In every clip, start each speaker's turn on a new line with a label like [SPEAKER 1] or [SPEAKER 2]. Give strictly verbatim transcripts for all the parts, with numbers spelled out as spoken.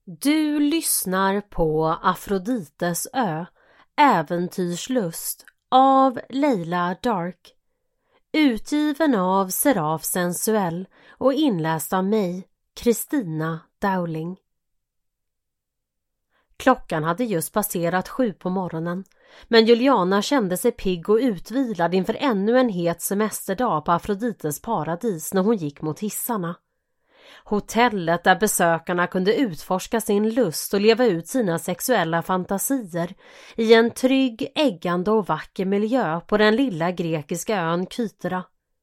[SPEAKER 1] Du lyssnar på Afrodites ö, Äventyrslust av Leila Dark. Utgiven av Seraf Sensuell och inläst av mig, Kristina Dowling. Klockan hade just passerat sju på morgonen, men Juliana kände sig pigg och utvilad inför ännu en het semesterdag på Afrodites paradis när hon gick mot hissarna. Hotellet där besökarna kunde utforska sin lust och leva ut sina sexuella fantasier i en trygg, äggande och vacker miljö på den lilla grekiska ön Kythera.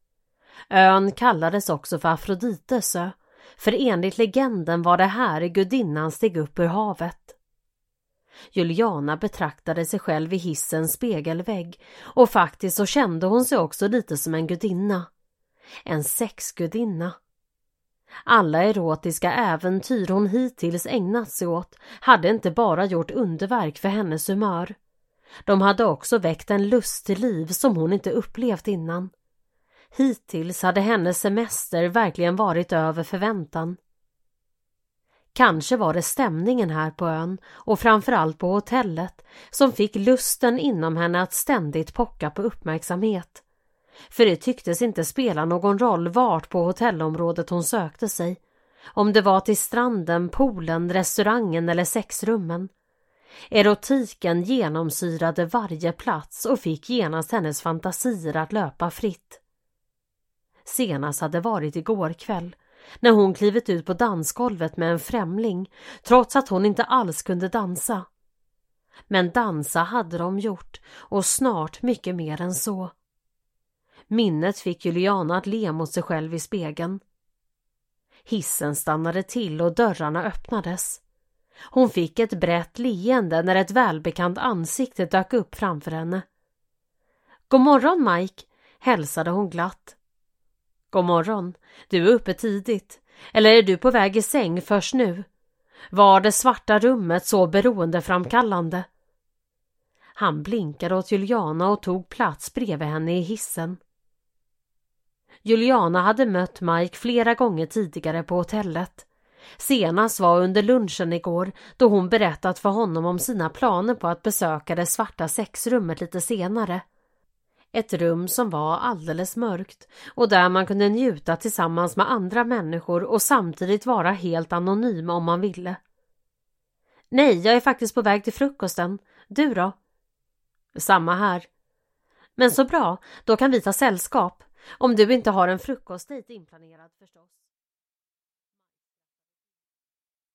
[SPEAKER 1] Ön kallades också för Afrodites ö, för enligt legenden var det här gudinnan steg upp ur havet. Juliana betraktade sig själv i hissens spegelvägg och faktiskt så kände hon sig också lite som en gudinna. En sexgudinna. Alla erotiska äventyr hon hittills ägnat sig åt hade inte bara gjort underverk för hennes humör. De hade också väckt en lust till liv som hon inte upplevt innan. Hittills hade hennes semester verkligen varit över förväntan. Kanske var det stämningen här på ön och framförallt på hotellet som fick lusten inom henne att ständigt pocka på uppmärksamhet. För det tycktes inte spela någon roll vart på hotellområdet hon sökte sig. Om det var till stranden, poolen, restaurangen eller sexrummen. Erotiken genomsyrade varje plats och fick genast hennes fantasier att löpa fritt. Senast hade varit igår kväll, när hon klivit ut på dansgolvet med en främling, trots att hon inte alls kunde dansa. Men dansa hade de gjort, och snart mycket mer än så. Minnet fick Juliana att le mot sig själv i spegeln. Hissen stannade till och dörrarna öppnades. Hon fick ett brett leende när ett välbekant ansikte dök upp framför henne. God morgon, Mike, hälsade hon glatt. God morgon, du är uppe tidigt. Eller är du på väg i säng först nu? Var det svarta rummet så beroendeframkallande? Han blinkade åt Juliana och tog plats bredvid henne i hissen. Juliana hade mött Mike flera gånger tidigare på hotellet. Senast var under lunchen igår, då hon berättat för honom om sina planer på att besöka det svarta sexrummet lite senare. Ett rum som var alldeles mörkt och där man kunde njuta tillsammans med andra människor och samtidigt vara helt anonym om man ville. Nej, jag är faktiskt på väg till frukosten. Du då? Samma här. Men så bra, då kan vi ta sällskap. Om du inte har en frukostdejt inplanerad förstås.